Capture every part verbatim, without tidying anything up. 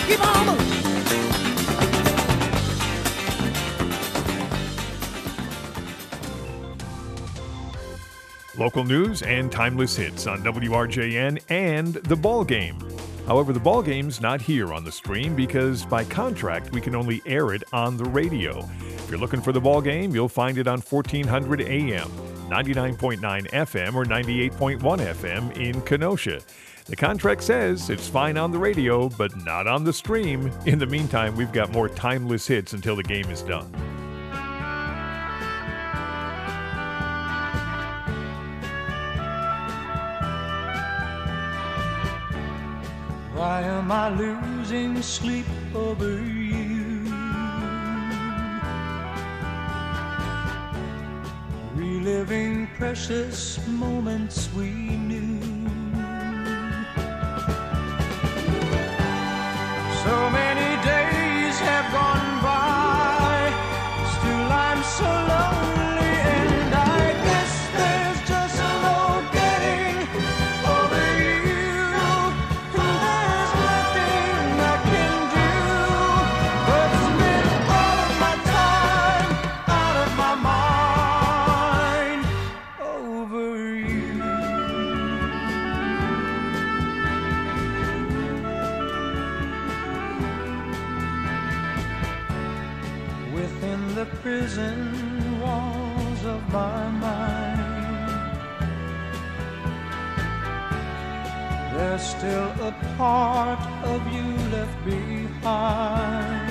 Keep on moving. Local news and timeless hits on W R J N and The Ball Game. However, The Ball Game's not here on the stream because by contract we can only air it on the radio. If you're looking for The Ball Game, you'll find it on fourteen hundred A M, ninety-nine point nine F M, or ninety-eight point one F M in Kenosha. The contract says it's fine on the radio, but not on the stream. In the meantime, we've got more timeless hits until the game is done. Why am I losing sleep over you? Reliving precious moments we knew. So many days have gone by, still I'm so lonely, and I guess there's just no getting over you. There's nothing I can do but spend all of my time out of my mind over you. Within the prison walls of my mind, there's still a part of you left behind.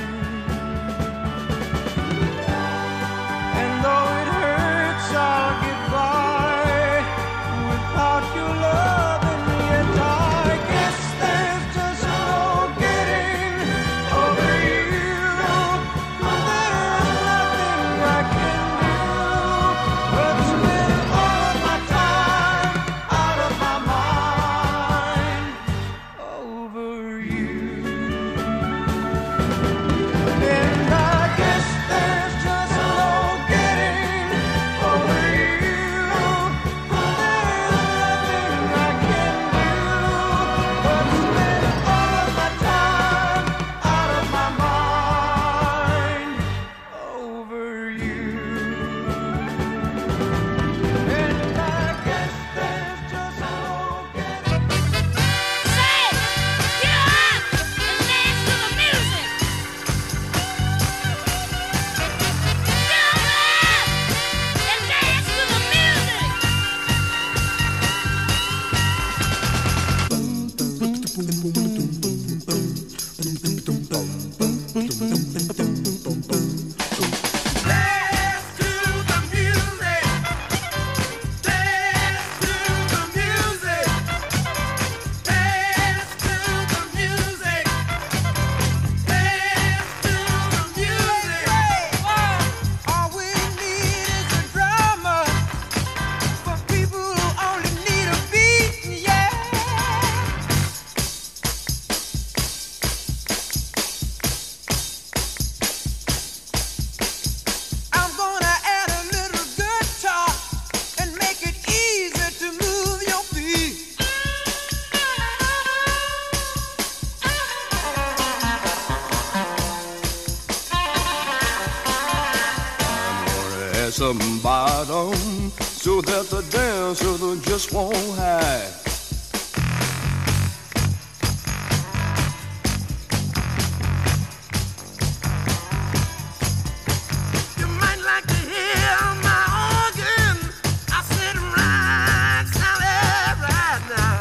And though it hurts, I'll get by without your love, and yet I guess there's just no getting over you. There's nothing I can do but spend all of my time out of my mind over you. And I guess there's just no getting over you. There's nothing I can do but spend all of my time out of my mind over you. And I guess there's just no getting. Say, get up and dance to the music. Get up and dance to the music. Dance to the music. Dance to the music. Dance to the music. Dance to the music. All we need is a drummer for people who only need a beat, yeah. I'm gonna add a little guitar and make it easy to move your feet. Gonna add some bottom so that the dancers just won't hide. You might like to hear my organ. I sit right solid right now.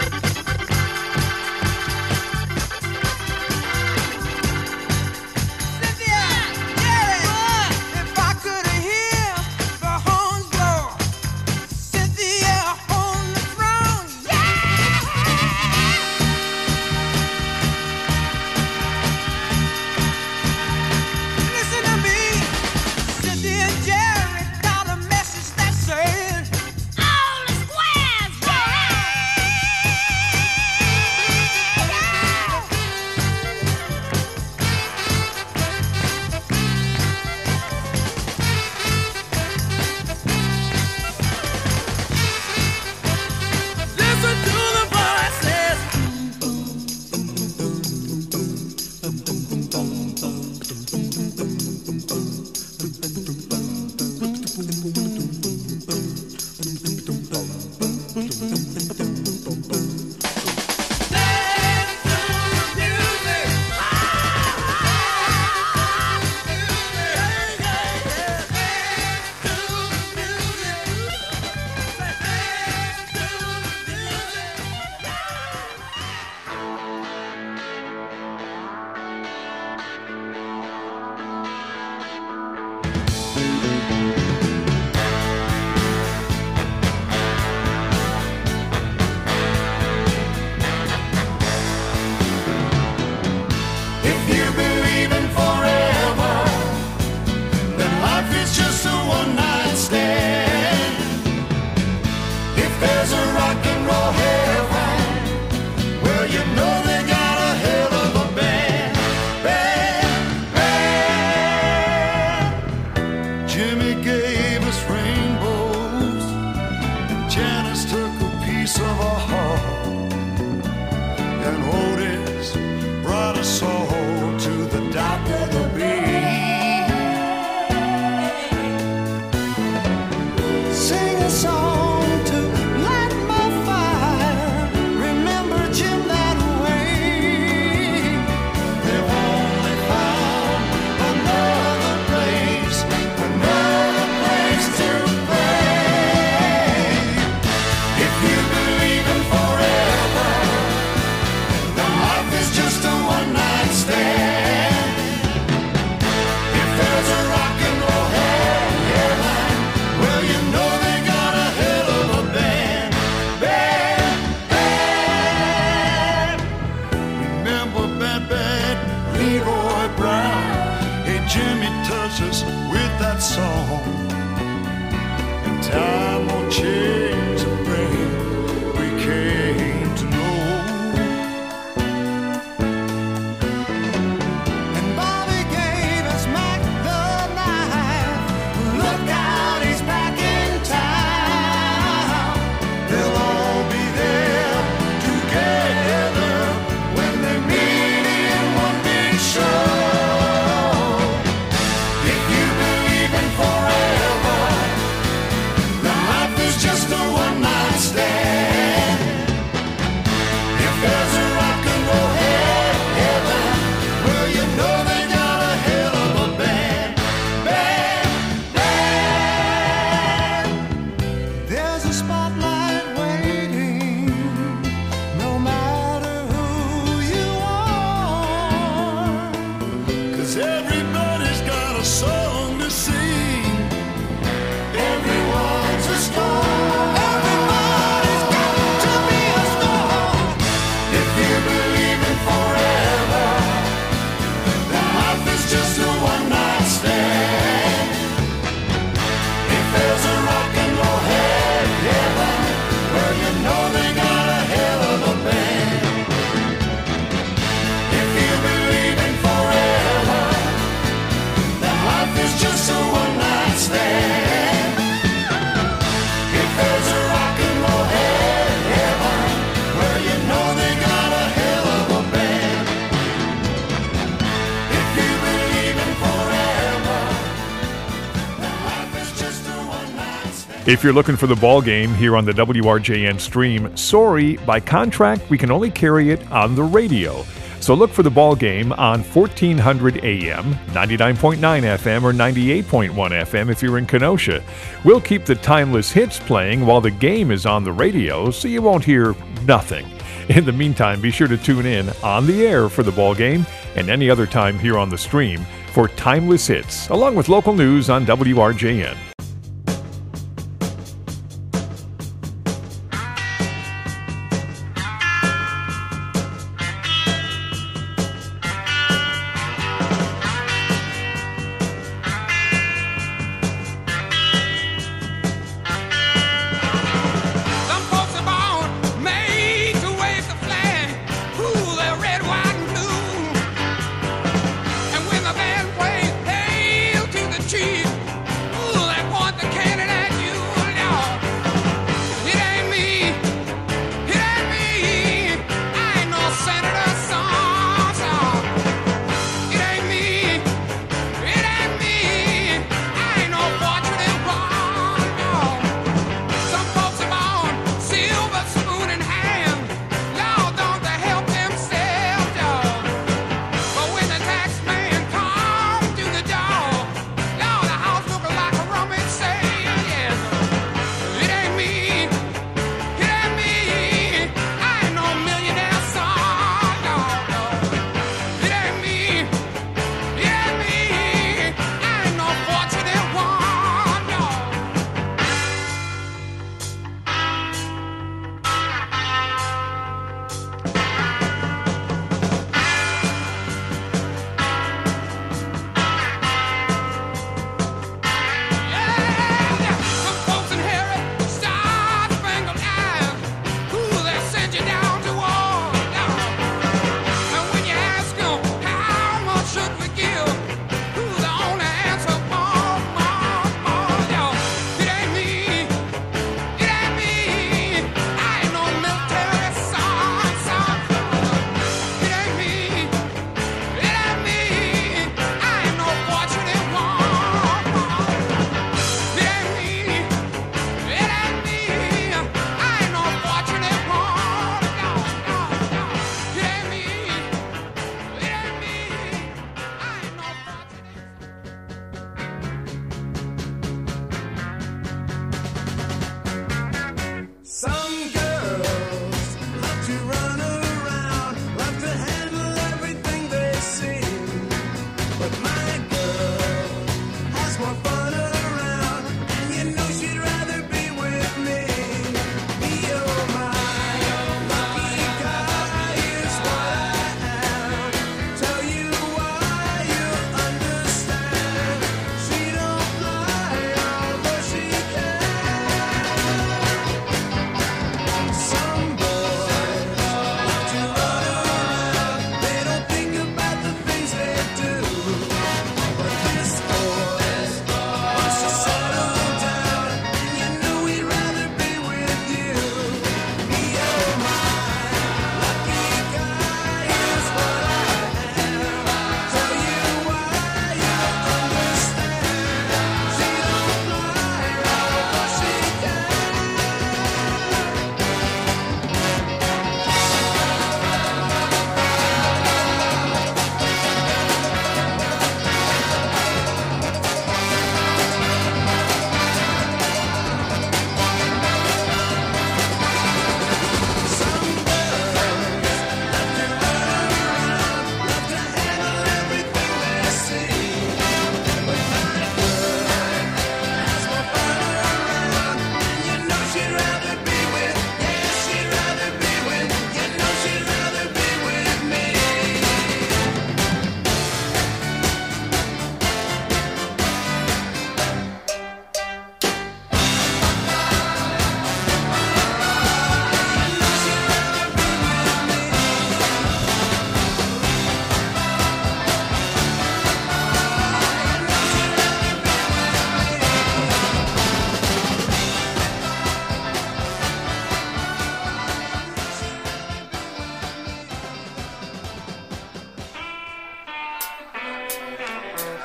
Cynthia, yeah. If I could hear the horns blow, Cynthia on the throne, Leroy Brown. Hey, Jimmy touched us with that song. And time will change the brain we came to know. And Bobby gave us Mac the knife. Look out, he's back in town. They'll all be there together when they meet in one big show. If you believe in forever, then life is just a one-night stand. If there's a rock and roll heaven, well, you know they got a hell of a band. Band, band. There's a spotlight waiting, no matter who you are. 'Cause everybody's got a song to sing. Everyone's a star. Everybody's got to be a star. If you believe in forever, then life is just a one-night stand. If there's a rock and roll heaven, well, you know they got a hell of a band. If you believe in forever, then life is just a one-night stand. If there's a rock and roll heaven, well, you know they got a hell of a band. If you believe in forever, then life is just a one-night stand. If you're looking for the ball game here on the W R J N stream, sorry, by contract, we can only carry it on the radio. So look for the ball game on fourteen hundred A M, ninety-nine point nine F M, or ninety-eight point one F M if you're in Kenosha. We'll keep the timeless hits playing while the game is on the radio, so you won't hear nothing. In the meantime, be sure to tune in on the air for the ball game and any other time here on the stream for timeless hits, along with local news on W R J N. Some folks are born made to wave the flag. Ooh, they're red, white, and blue. And when the band plays "Hail to the Chief," ooh, that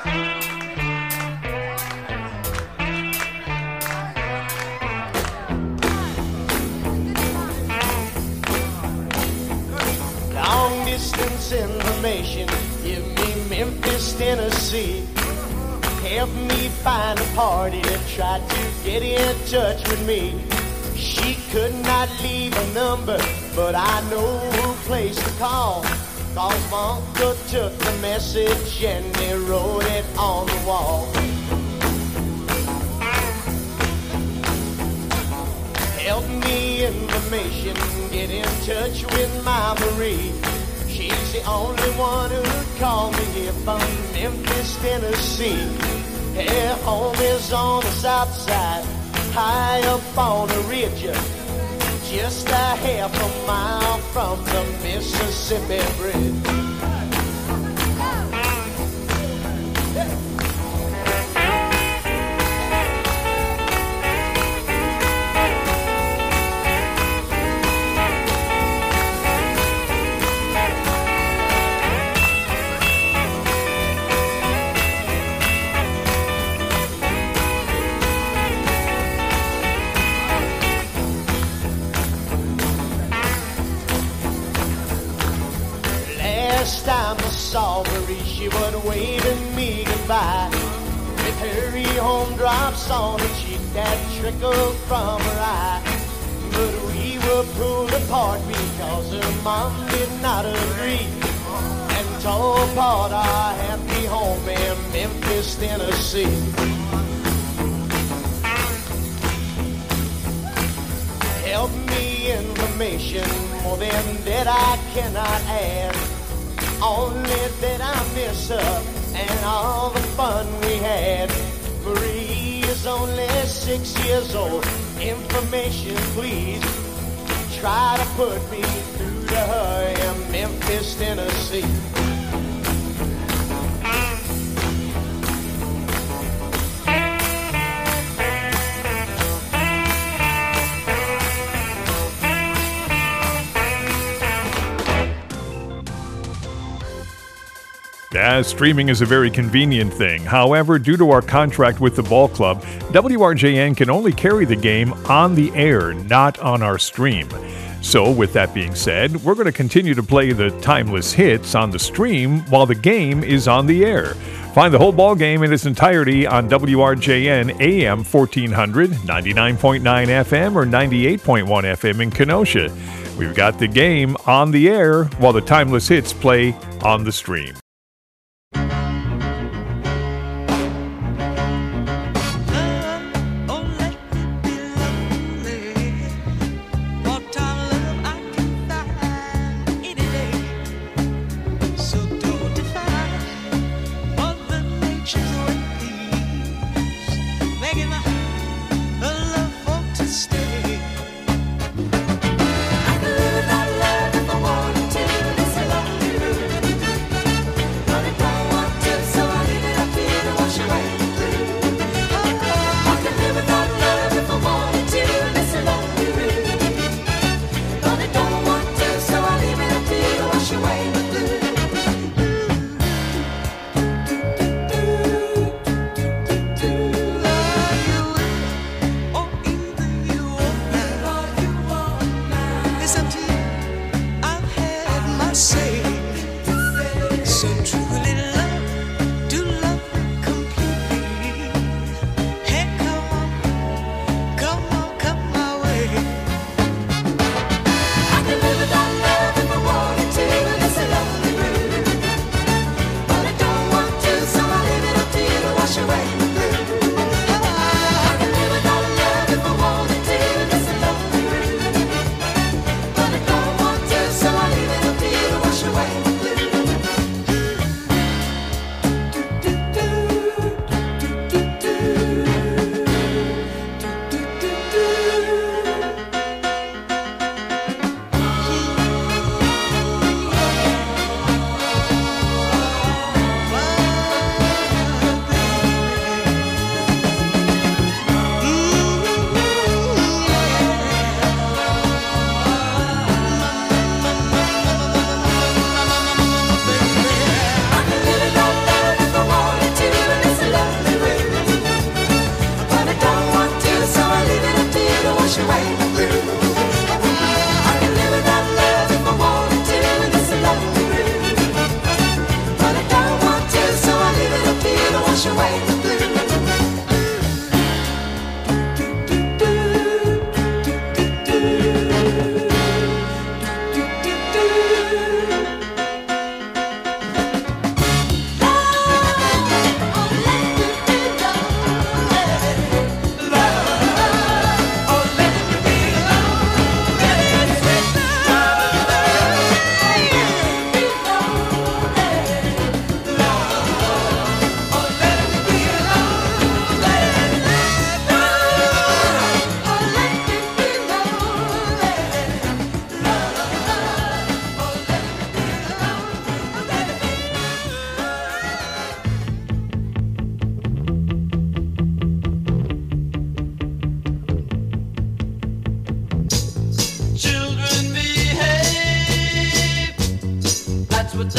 Long distance information, give me Memphis, Tennessee. Help me find a party that tried to get in touch with me. She could not leave a number, but I know who place to call. Cause my uncle took the message and he wrote it on the wall. Help me information, get in touch with my Marie. She's the only one who'd call me here from Memphis, Tennessee. Her home is on the south side, high up on a ridge, just a half a mile from the Mississippi Bridge. Last time I saw Marie, she was waving me goodbye. With hurry home drops on her cheek that trickled from her eye. But we were pulled apart because her mom did not agree and tore apart our happy home in Memphis, Tennessee. Help me information, more than that I cannot add. Only that I miss her and all the fun we had. Marie is only six years old. Information, please. Try to put me through to her in Memphis, Tennessee. Yeah, streaming is a very convenient thing. However, due to our contract with the ball club, W R J N can only carry the game on the air, not on our stream. So, with that being said, we're going to continue to play the timeless hits on the stream while the game is on the air. Find the whole ball game in its entirety on W R J N A M fourteen hundred, ninety-nine point nine F M, or ninety-eight point one F M in Kenosha. We've got the game on the air while the timeless hits play on the stream.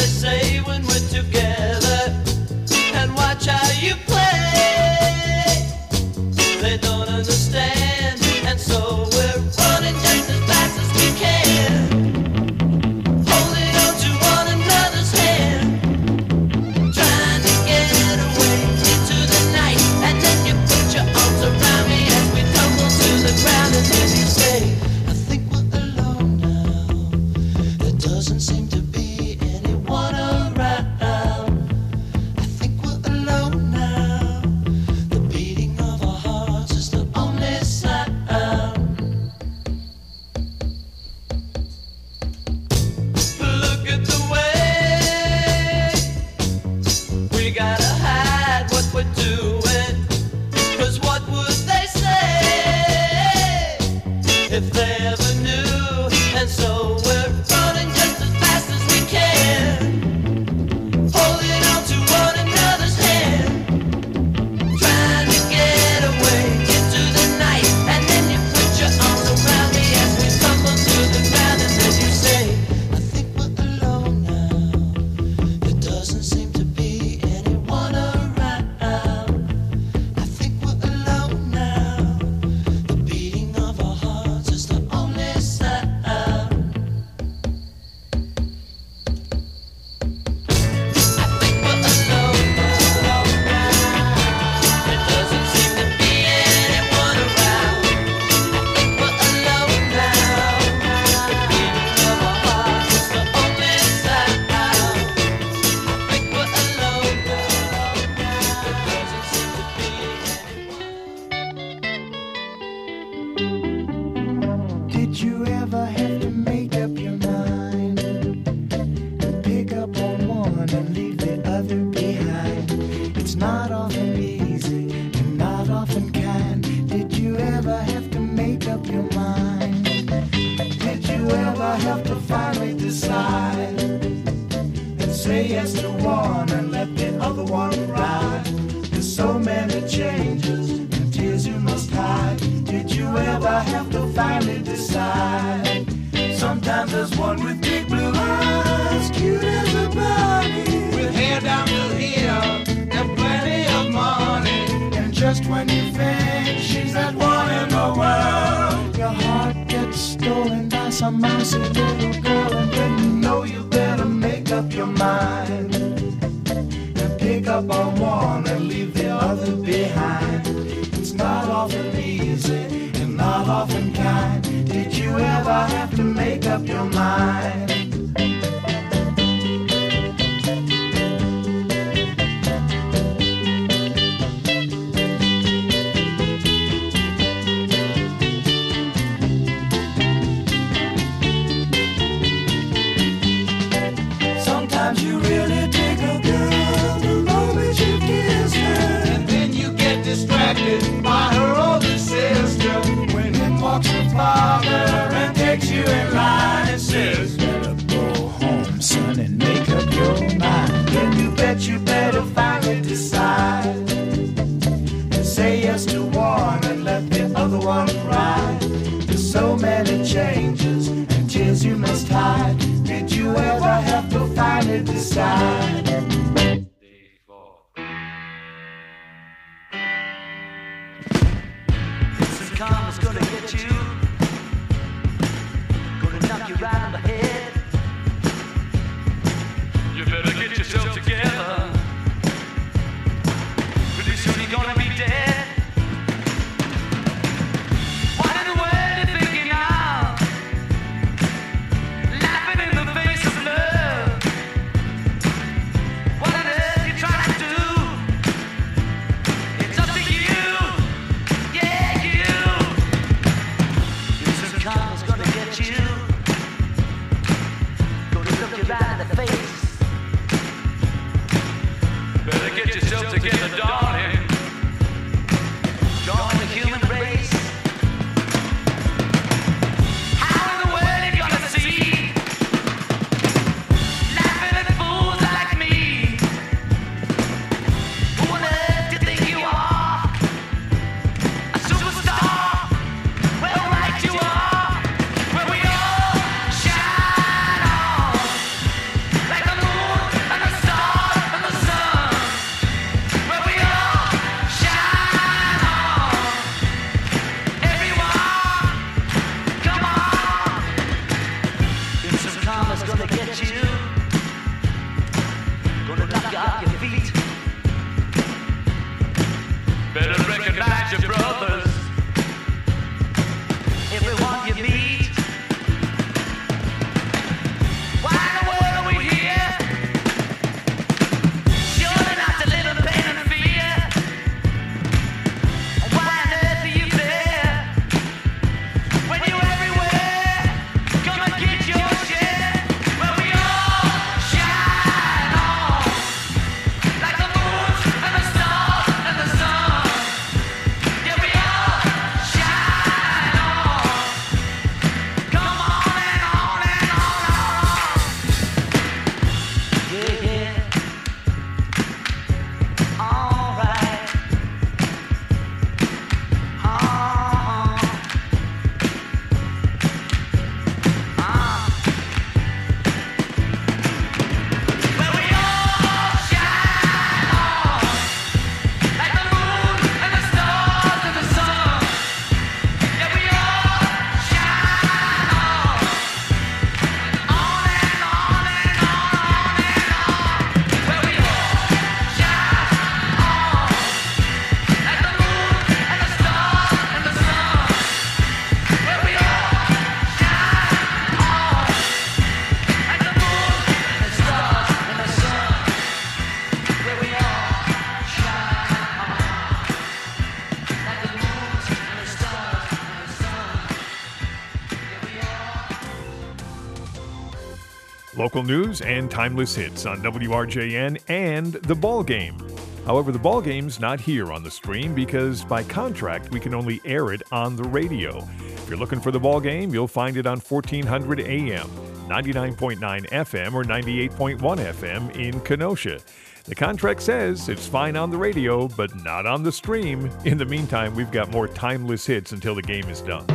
they say when we're together and watch how you play. They don't understand, and so we're running just as fast as we can, holding on to one another's hand, trying to get away into the night. And then you put your arms around me as we tumble to the ground, and then you say, I think we're alone now. There doesn't seem to be anyone around. I think we're alone now. The beating of our hearts is the only sound. Look at the way we gotta hide what we're doing. 'Cause what would they say if they ever knew? And so we're running just as fast as we can, holding on to one another's hand, trying to get away into the night. And then you put your arms around me as we tumble to the ground, and then you say, I think we're alone now. There doesn't seem to be anyone around. I think we're alone now. The beating of our hearts is the only sound. I think we're alone now. There doesn't seem to be anyone around. I think we're alone now. The beating of our hearts is the only sound. I think we're alone now. There doesn't seem to be anyone. Did you ever have to make up your mind and pick up on one and leave the other behind? It's not often easy and not often kind. Did you ever have to make up your mind? Did you ever have to finally decide and say yes to one and let the other one ride? There's so many changes and tears you must hide. Did you ever have to finally decide? Sometimes there's one with big blue eyes, cute as a bunny, with hair down to here and plenty of money. And just when you think she's that one in the world, your heart gets stolen by some mousy little girl. And then you know you better make up your mind and pick up on one and leave the other behind. It's not often easy and not often kind. Did you ever have to make up your mind? Sometimes you really dig a girl the moment you kiss her, and then you get distracted by her older sister. When in walks her father and takes you in line and says, better go home, son, and make up your mind. Then you bet you better finally decide and say yes to one and let the other one ride. There's so many changes and tears you must hide. Did you ever have to finally decide? This karma's gonna get you, gonna knock you right on the head. You better get yourself together. Pretty soon you're gonna be dead. What in the world you thinking of? Laughing in the face of love. Local news and timeless hits on W R J N and The Ball Game. However, The Ball Game's not here on the stream because by contract we can only air it on the radio. If you're looking for The Ball Game, you'll find it on fourteen hundred A M, ninety-nine point nine F M, or ninety-eight point one F M in Kenosha. The contract says it's fine on the radio, but not on the stream. In the meantime, we've got more timeless hits until the game is done.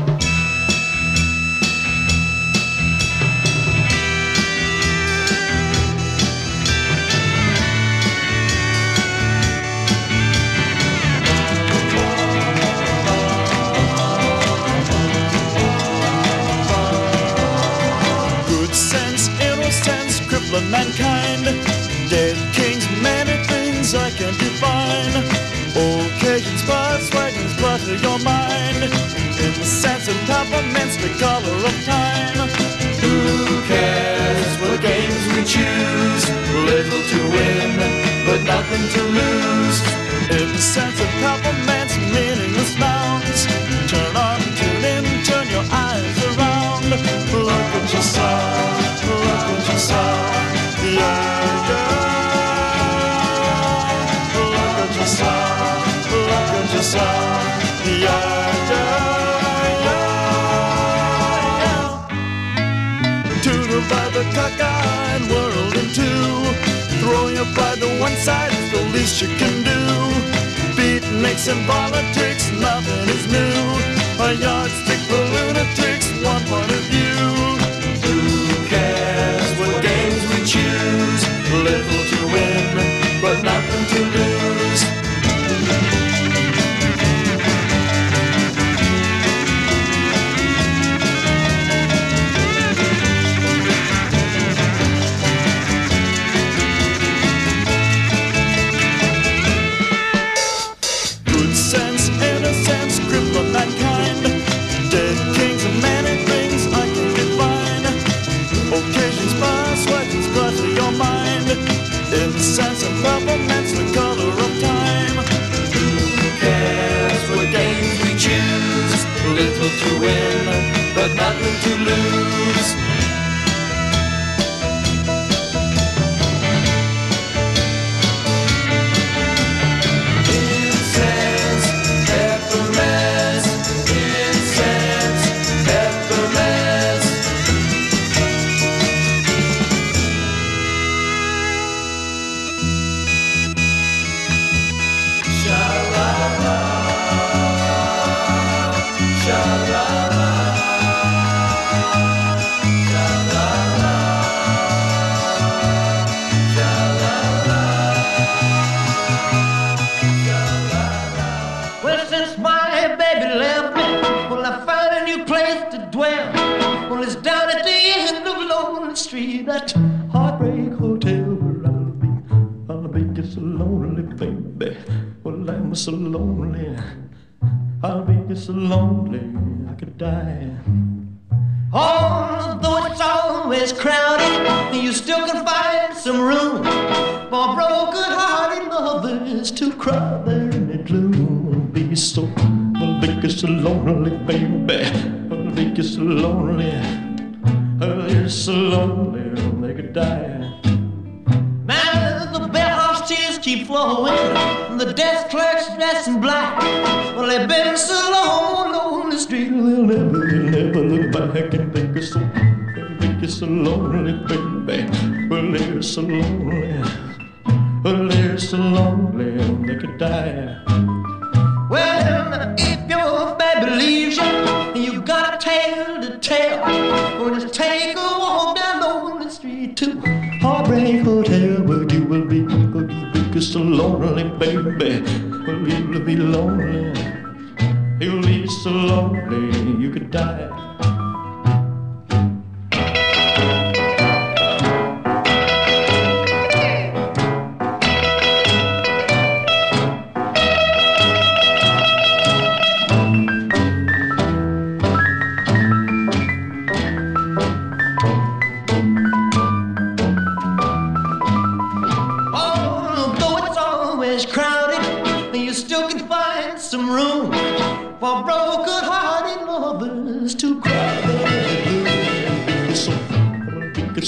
Good sense, innocence, crippling mankind. Dead kings, many things I can define. Occasions, spots, wagons, clutter your mind. In the sense of temperaments, the color of time. Who cares what games we choose? Little to win, but nothing to lose. In the sense of temperaments, meaningless nouns. Turn on, tune in, turn your eyes around. Look at yourself, look at yourself. Yeah, yeah. Look at yourself, yeah, yeah, yeah, yeah. To divide the cockeyed world in two, throw your pride to one side is the least you can do. Beatniks and politics, nothing is new. A yardstick for lunatics, one point of view. Who cares what games we choose? Little to win, but nothing to lose. Good sense, innocence, cripple mankind. Dead kings and many things I can define. Occasions, pass, legends, clutter your mind. In the sense of governments, the color of time. Who cares what games we choose? Little to win, but nothing to lose. Incense, peppermints, incense, peppermints. Well, since my baby left me, well, I found a new place to dwell. Well, it's down at the end of Lonely Street, that Heartbreak Hotel where I'll be. I'll be just so lonely, baby. Well, I'm so lonely. I'll be just so lonely, I could die. Although it's always crowded, you still can find some room for broken-hearted lovers to cry there in the gloom. Be so, I'll be so lonely, baby. I'll be so lonely. I'll be so lonely, they could die. Now the bellhop's tears keep flowing, and the desk clerk's dressed in black. Well, they've been so long on the street, they'll never, they'll never look back and think it's so, think it's so lonely, baby. Well, they're so lonely. Well, they're so lonely, they could die. Well, if your baby leaves you, and you got a tale to tell, well, just take a walk down Lonely Street to Heartbreak Hotel, where you will be, where you will be so lonely, baby. Well, you'll be lonely, you'll be so lonely, you could die. Some room for broken-hearted lovers to cry. Be so, be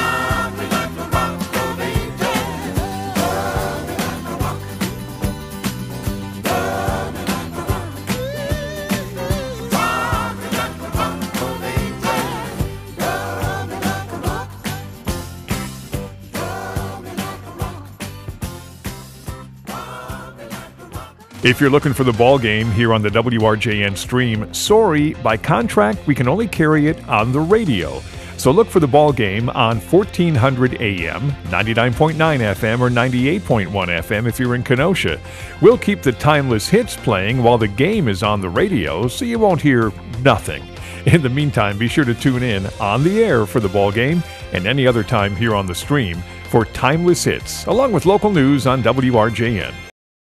If you're looking for the ball game here on the W R J N stream, sorry, by contract, we can only carry it on the radio. So look for the ball game on fourteen hundred A M, ninety-nine point nine F M, or ninety-eight point one F M if you're in Kenosha. We'll keep the timeless hits playing while the game is on the radio, so you won't hear nothing. In the meantime, be sure to tune in on the air for the ball game and any other time here on the stream for timeless hits, along with local news on W R J N.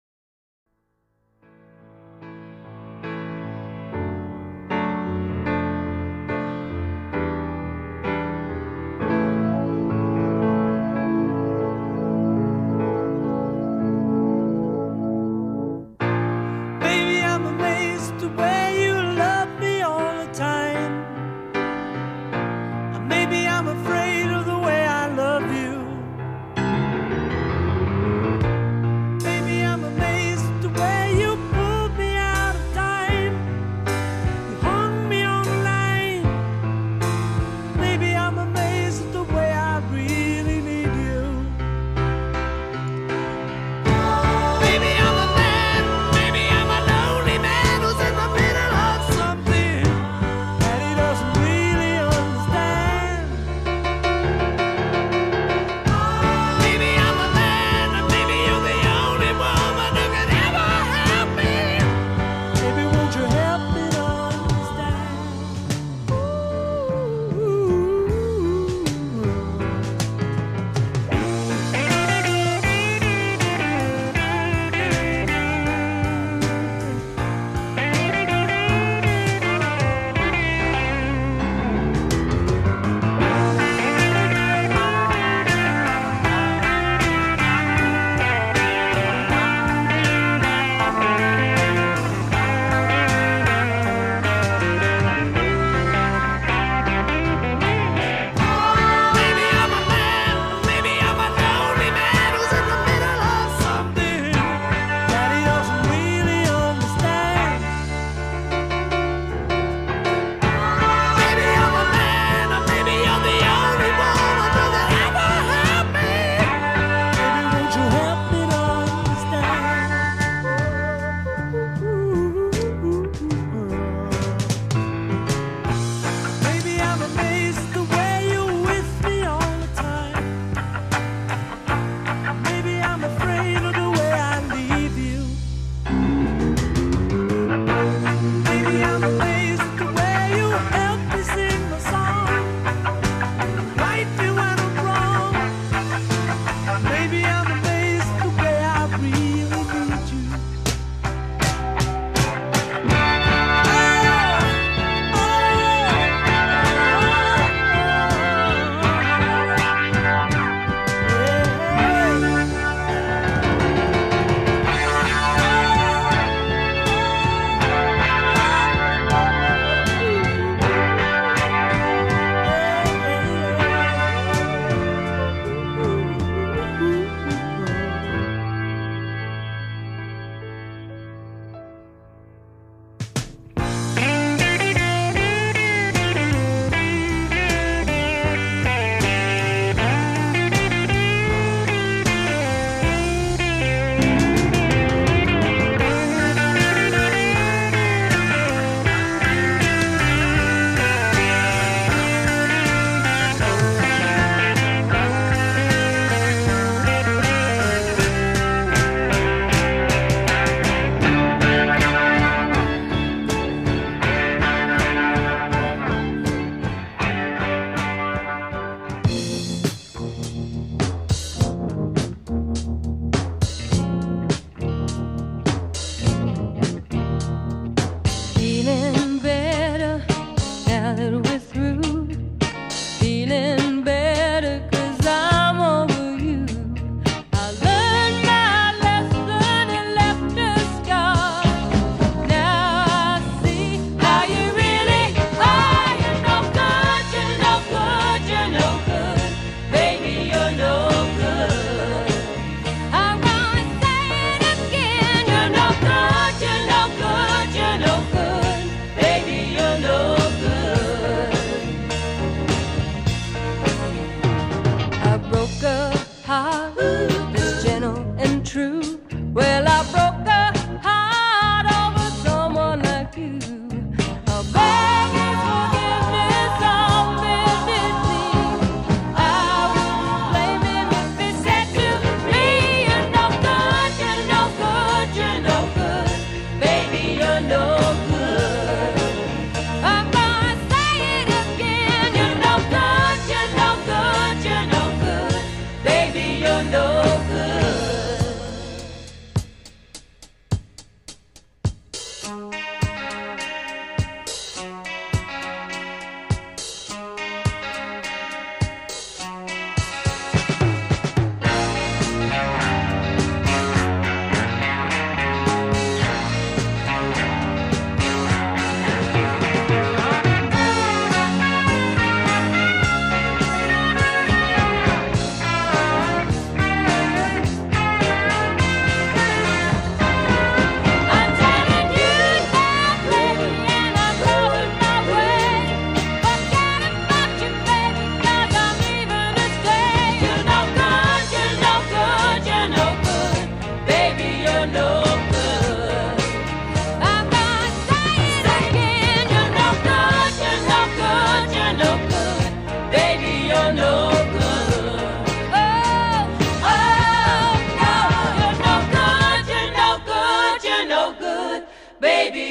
Baby, I'm amazed the way you love me all the time. And maybe I'm afraid of the way I love you. Baby,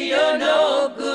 you're no good.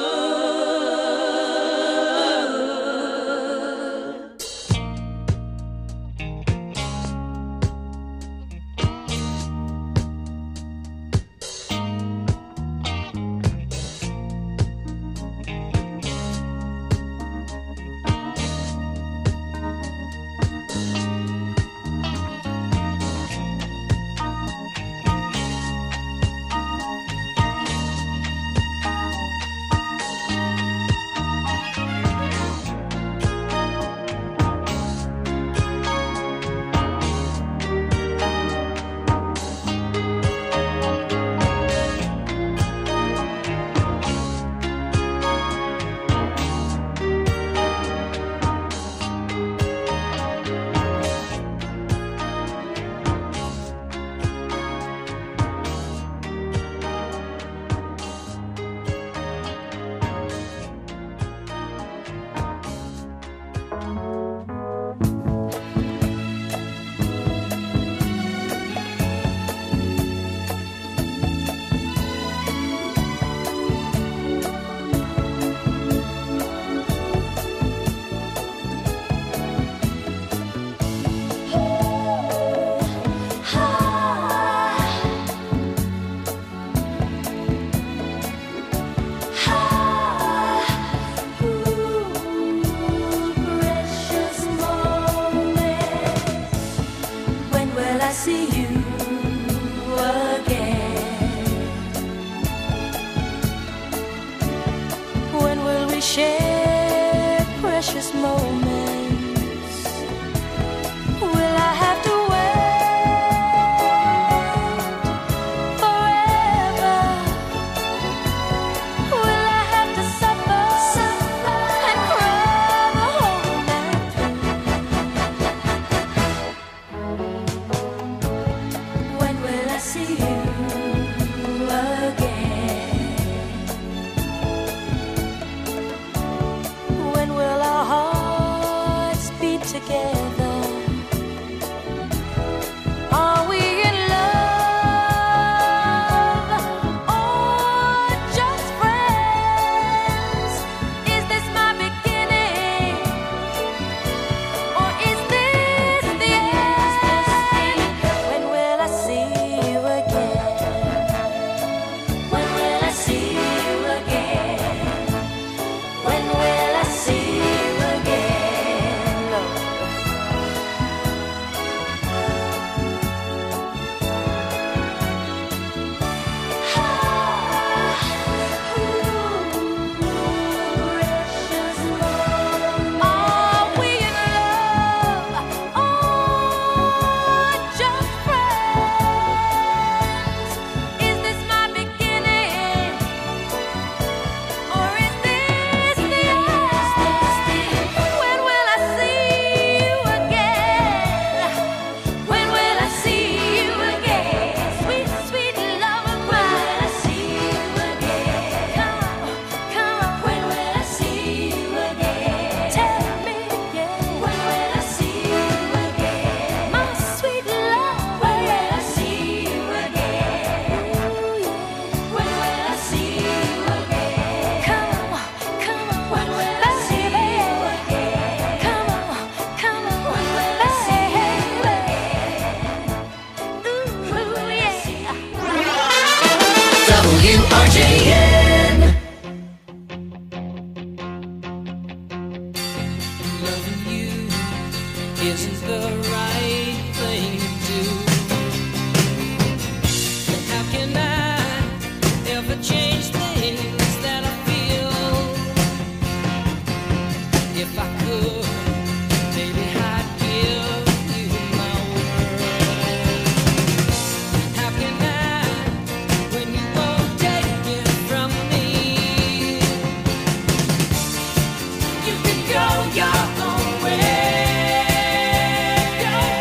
Share precious moments. Will I have to wait forever? Will I have to suffer, suffer and cry the whole night through? When will I see you again? Together, are we in love or just friends? Is this my beginning or is this the end? When will I see you again? When will I see you again? When will I see you again? W R J N. Loving you isn't the right thing to do. And how can I ever change things that I feel? If I could, maybe I'd give you my word. How can I, when you won't take it from me? You can go your own way. Go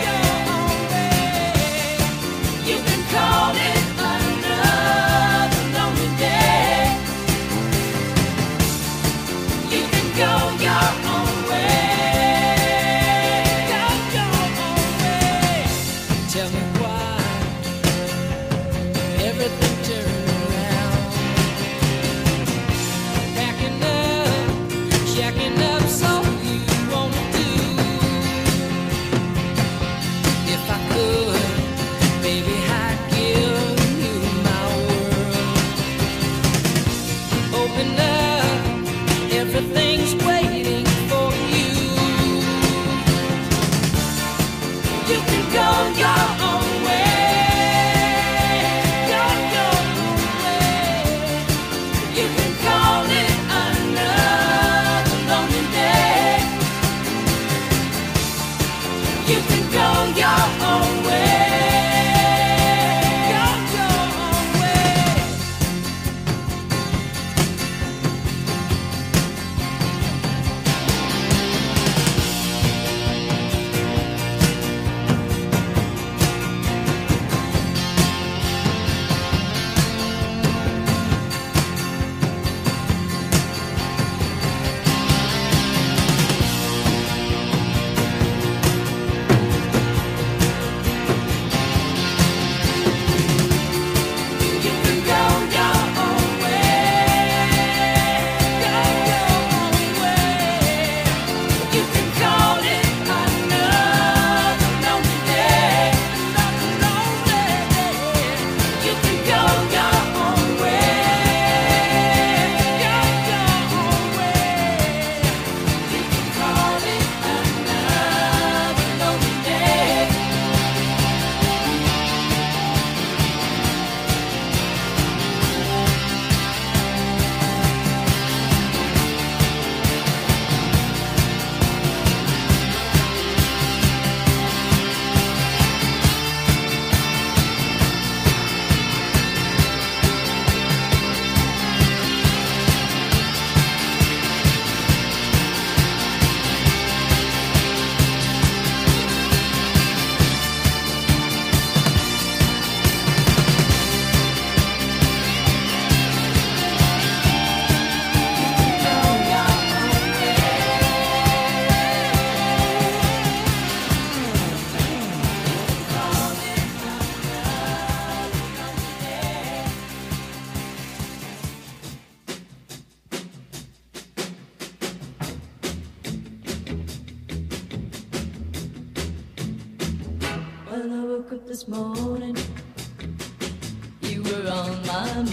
woke up this morning, you were on my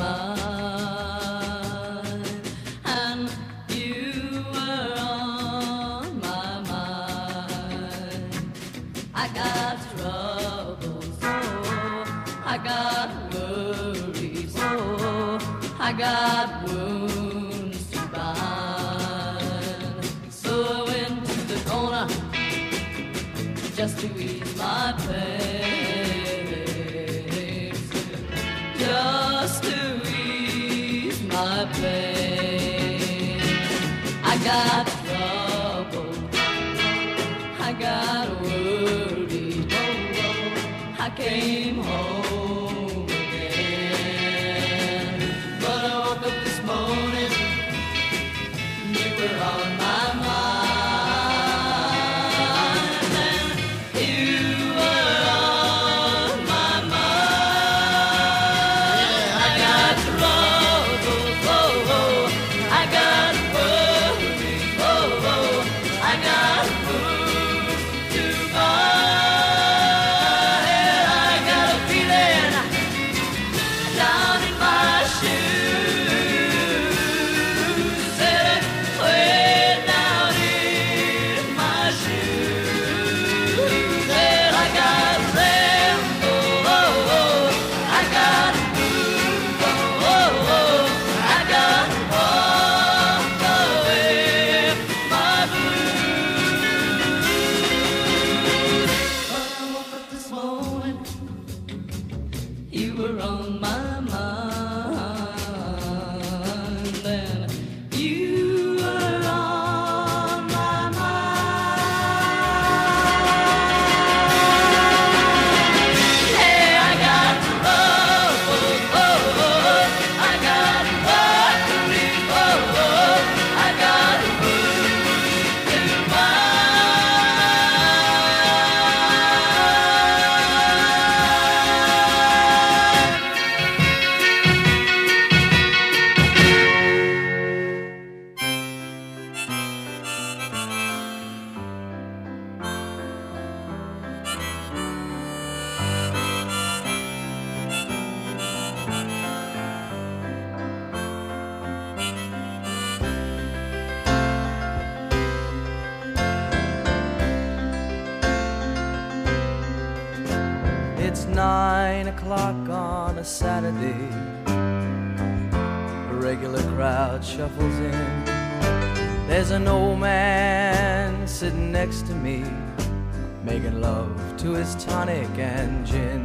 mind, and you were on my mind. I got troubles, oh, I got worries, oh, I got wounds to bind. So I went to the corner just to ease my pain, just to ease my pain. I got trouble, I got worried, oh, oh, I came home again. But I woke up this morning, you were on my mind. It's nine o'clock on a Saturday. A regular crowd shuffles in. There's an old man sitting next to me, making love to his tonic and gin.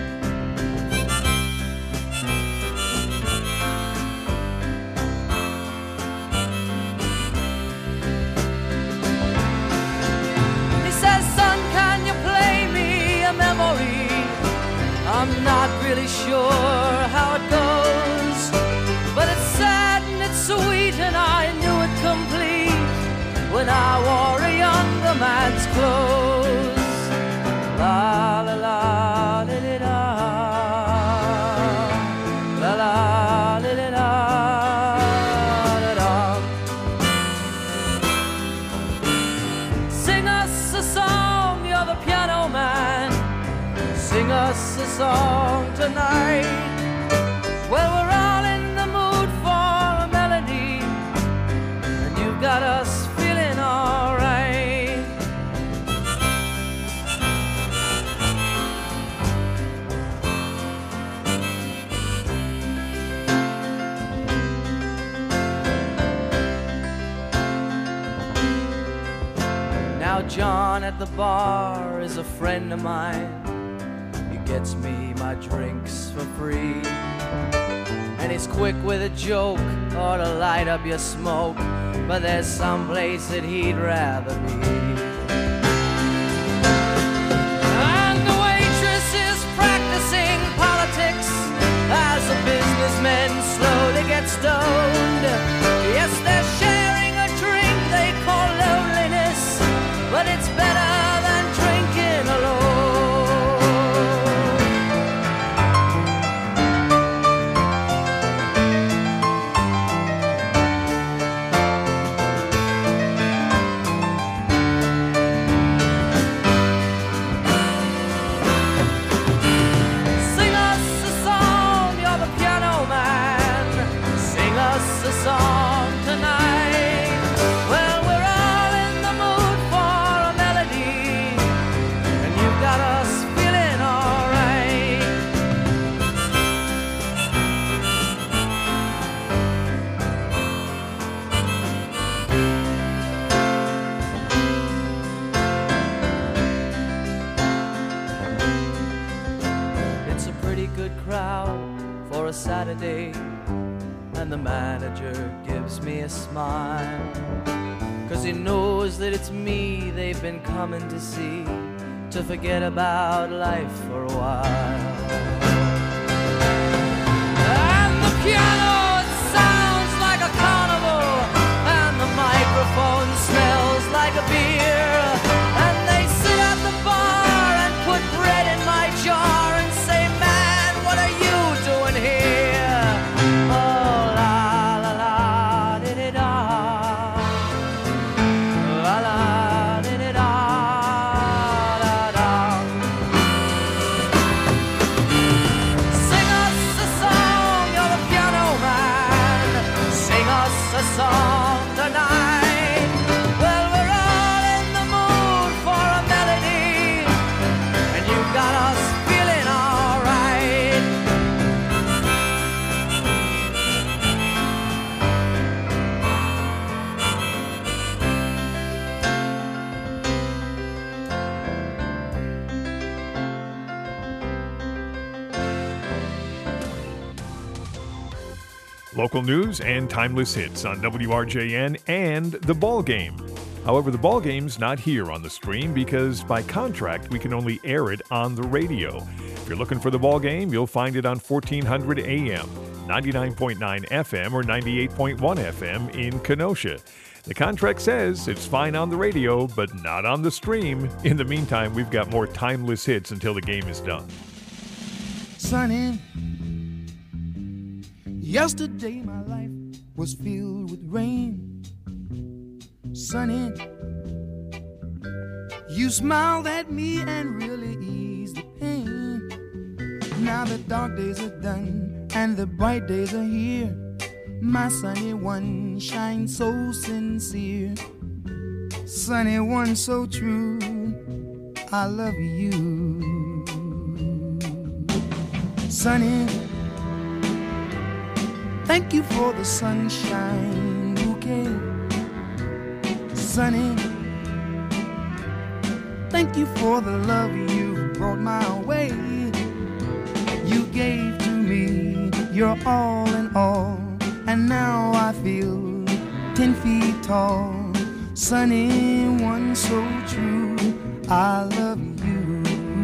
He says, son, can you play me a memory? I'm not really sure how it goes, but it's sad and it's sweet, and I knew it complete when I wore a younger man's clothes. La la la li li la, la la li li la, la la. Sing us a song, you're the piano man. Sing us a song tonight. Well, we're all in the mood for a melody, and you've got us feeling alright. Now John at the bar is a friend of mine. Gets me my drinks for free, and he's quick with a joke or to light up your smoke, but there's some place that he'd rather be. And the waitress is practicing politics as the businessmen slowly get stoned. Yes, they're sharing a drink they call loneliness, but it's better than drinking alone. Saturday, and the manager gives me a smile, 'cause he knows that it's me they've been coming to see, to forget about life for a while. And the piano, it sounds like a carnival, and the microphone smells like a beer, and they sit at the bar and put bread in my jar and say, man, what are you doing here? Oh, la la la, di-di-da, la la, di-di-da, da-da. Sing us a song, you're the piano man. Sing us a song tonight. Well, we're all in the mood for a melody, and you got us feeling all right. Local news and timeless hits on W R J N and The Ball Game. However, The Ball Game's not here on the stream because by contract we can only air it on the radio. If you're looking for The Ball Game, you'll find it on fourteen hundred A M, ninety-nine point nine F M, or ninety-eight point one F M in Kenosha. The contract says it's fine on the radio, but not on the stream. In the meantime, we've got more timeless hits until the game is done. Sonny, yesterday my life was filled with rain. Sonny, you smiled at me and really eased the pain. Now the dark days are done and the bright days are here. My sunny one shines so sincere. Sunny one so true, I love you. Sunny, thank you for the sunshine bouquet. Sunny, thank you for the love you brought my way. You gave to me your all in all, and now I feel ten feet tall. Sunny one so true, I love you.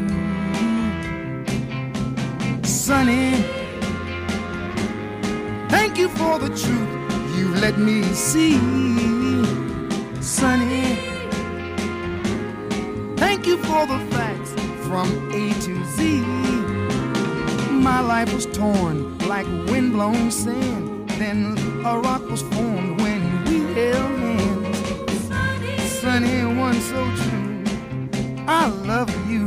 Sunny, thank you for the truth you let me see. Sunny, thank you for the facts from A to Z. My life was torn like windblown sand, then a rock was formed when we held hands. Sunny one so true, I love you.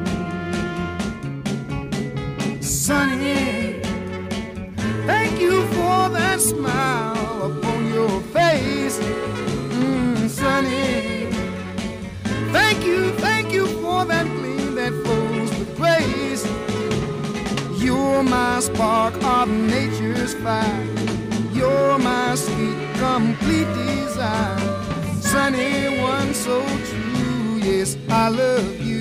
Sunny, thank you for that smile upon your face. Mm, Sunny, thank you, thank you for that gleam that flows with grace. You're my spark of nature's fire. You're my sweet, complete desire. Sunny one so true, yes, I love you.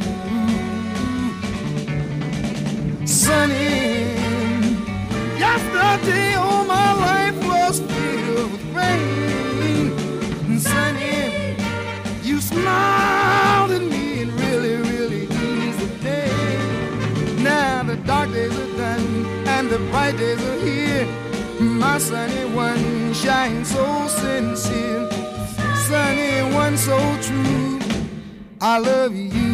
Sunny, yesterday all my life was filled with rain. And Sunny, you smiled at me and really, really eased the day. Now the dark days are done and the bright days are here. My sunny one shines so sincere. Sunny one so true, I love you.